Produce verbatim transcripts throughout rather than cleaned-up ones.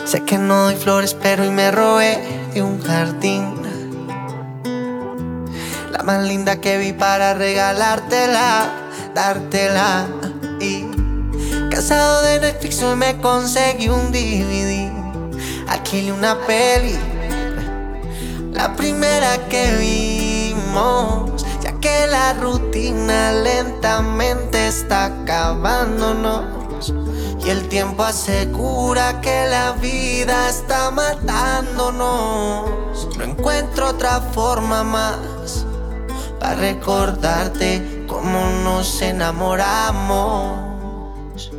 Sé que no doy flores, pero hoy me robé de un jardín la más linda que vi para regalártela, dártela. Y cansado de Netflix hoy me conseguí un D V D. Alquilé una peli, la primera que vimos, ya que la rutina lentamente está acabándonos y el tiempo asegura que la vida está matándonos. No encuentro otra forma más para recordarte cómo nos enamoramos.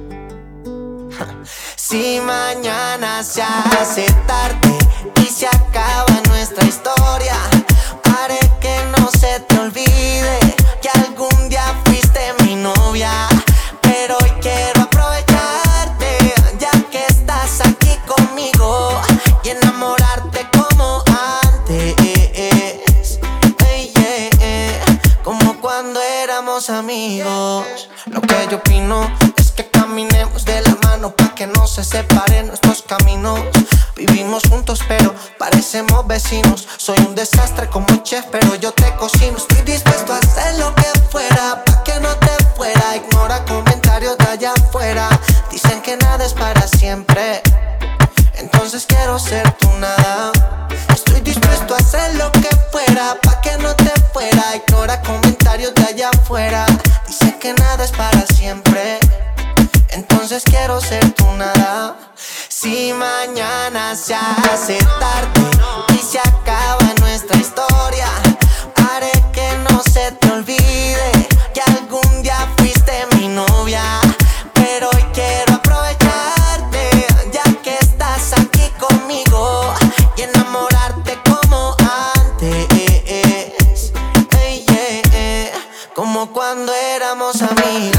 Si mañana se hace tarde y se acaba nuestra historia, haré que no se te olvide que algún día fuiste mi novia. Pero hoy quiero aprovecharte, ya que estás aquí conmigo, y enamorarte como antes, hey, yeah, yeah. Como cuando éramos amigos. Lo que yo opino es que caminemos de la mano pa' que no se separen nuestros caminos. Vivimos juntos pero parecemos vecinos. Soy un desastre como chef pero yo te cocino. Estoy dispuesto a hacer lo que fuera pa' que no te fuera. Ignora comentarios de allá afuera. Dicen que nada es para siempre, entonces quiero ser tu nada. Estoy dispuesto a hacer lo que fuera pa' que no te fuera. Ignora comentarios de allá afuera. Dicen que nada es para siempre, entonces quiero ser tu nada. Si mañana se hace tarde y se acaba nuestra historia, haré que no se te olvide que algún día fuiste mi novia. Pero hoy quiero aprovecharte, ya que estás aquí conmigo, y enamorarte como antes, hey, yeah, yeah. Como cuando éramos amigos.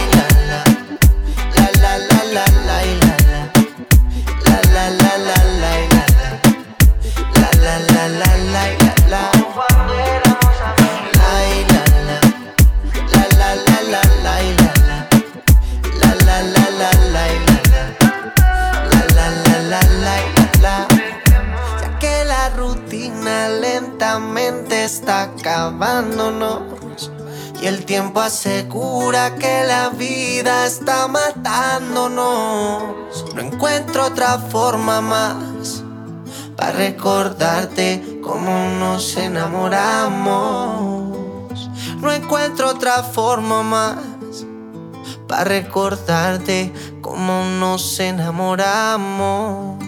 La la la la la la la la la la la la la la la la la la. Como cuando éramos amigos. La la la la la la la la la la la la la la. Ya que la rutina lentamente está acabándonos y el tiempo asegura que la vida está matándonos. No encuentro otra forma más para recordarte cómo nos enamoramos. No encuentro otra forma más para recordarte cómo nos enamoramos.